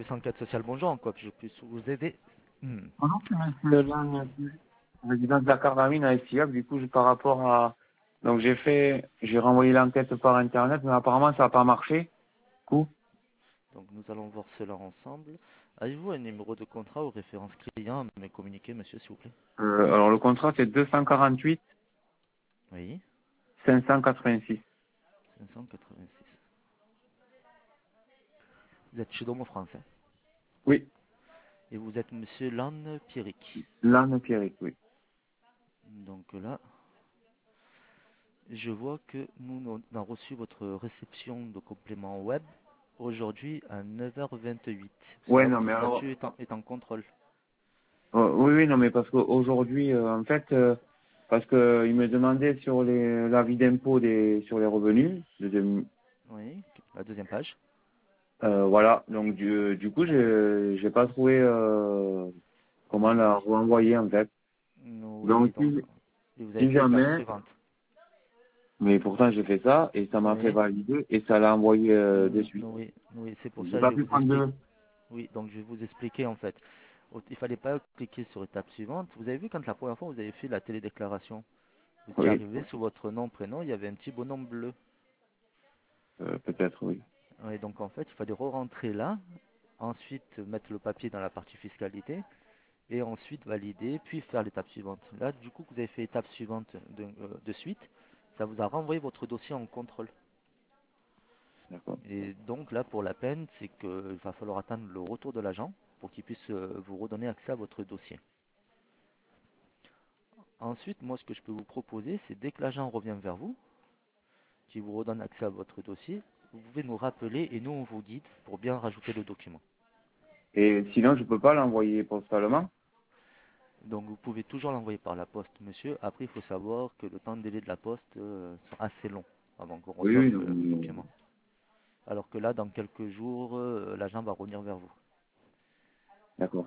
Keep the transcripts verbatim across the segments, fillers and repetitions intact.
enquête sociale, bonjour, en quoi puis-je puisse vous aider? Hmm. Bonjour, c'est monsieur Lan, résidence Dakar-Damine à Estillac. Du coup, je- par rapport à... Donc, j'ai fait... J'ai renvoyé l'enquête par Internet, mais apparemment, ça n'a pas marché. Du coup, Donc nous allons voir cela ensemble. Avez-vous un numéro de contrat ou référence client à me communiquer, monsieur, s'il vous plaît? euh, alors, le contrat, c'est deux cent quarante-huit Oui, cinq cent quatre-vingt-six. cinq cent quatre-vingt-six. Vous êtes chez Domo France, hein, Oui, et vous êtes monsieur Lan Pierrick. Lan Pierrick, oui. Donc là, je vois que nous on a reçu votre réception de complément web aujourd'hui à neuf heures vingt-huit. Parce que Ouais, là, non, votre mais alors... statut est en, est en contrôle. euh, oui, oui, non, mais parce qu'aujourd'hui, euh, en fait... euh, parce que il me demandait sur les l'avis d'impôt des sur les revenus, de, de- Oui, la deuxième page. euh, voilà. Donc du, du coup, j'ai j'ai pas trouvé euh, comment la renvoyer en fait. Oui, Donc, donc si, et vous avez si fait l'étape jamais, suivante. mais pourtant j'ai fait ça et ça m'a fait Oui. valider et ça l'a envoyé euh, de Mm, suite. Oui, oui, c'est pour J'ai ça que je pas vais pu vous prendre expliquer. de... Oui, donc je vais vous expliquer en fait. Au- Il fallait pas cliquer sur étape suivante. Vous avez vu quand la première fois vous avez fait la télédéclaration, vous étiez Oui, arrivé sur votre nom, prénom, il y avait un petit bonhomme bleu. euh, peut-être, oui. Et donc en fait, il fallait re-rentrer là, ensuite mettre le papier dans la partie fiscalité, et ensuite valider, puis faire l'étape suivante. Là, du coup, vous avez fait étape suivante de, euh, de suite, ça vous a renvoyé votre dossier en contrôle. D'accord. Et donc là, pour la peine, c'est qu'il va falloir attendre le retour de l'agent pour qu'il puisse euh, vous redonner accès à votre dossier. Ensuite, moi, ce que je peux vous proposer, c'est dès que l'agent revient vers vous, qui vous redonne accès à votre dossier, vous pouvez nous rappeler et nous, on vous guide pour bien rajouter le document. Et sinon, je peux pas l'envoyer postalement? Donc, vous pouvez toujours l'envoyer par la poste, monsieur. Après, il faut savoir que le temps de délai de la poste euh, sont assez long avant qu'on Oui, reçoive oui, non, le, le mais- document. Alors que là, dans quelques jours, euh, l'agent va revenir vers vous. d'accord.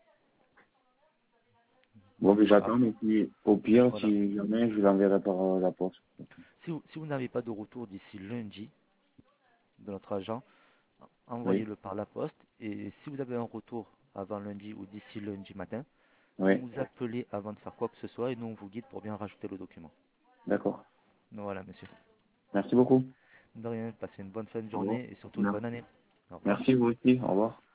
Bon, Donc, mais voilà. j'attends, mais si, au pire, Voilà. si jamais, je l'enverrai par euh, la poste. Si vous, si vous n'avez pas de retour d'ici lundi de notre agent, Oui, envoyez-le par la poste. Et si vous avez un retour avant lundi ou d'ici lundi matin, vous oui, nous appelez avant de faire quoi que ce soit et nous on vous guide pour bien rajouter le document. d'accord. Voilà, monsieur. Merci beaucoup. De rien, passez une bonne fin de Au revoir. journée et surtout une Merci. bonne année. Au revoir. Merci, vous aussi. Au revoir.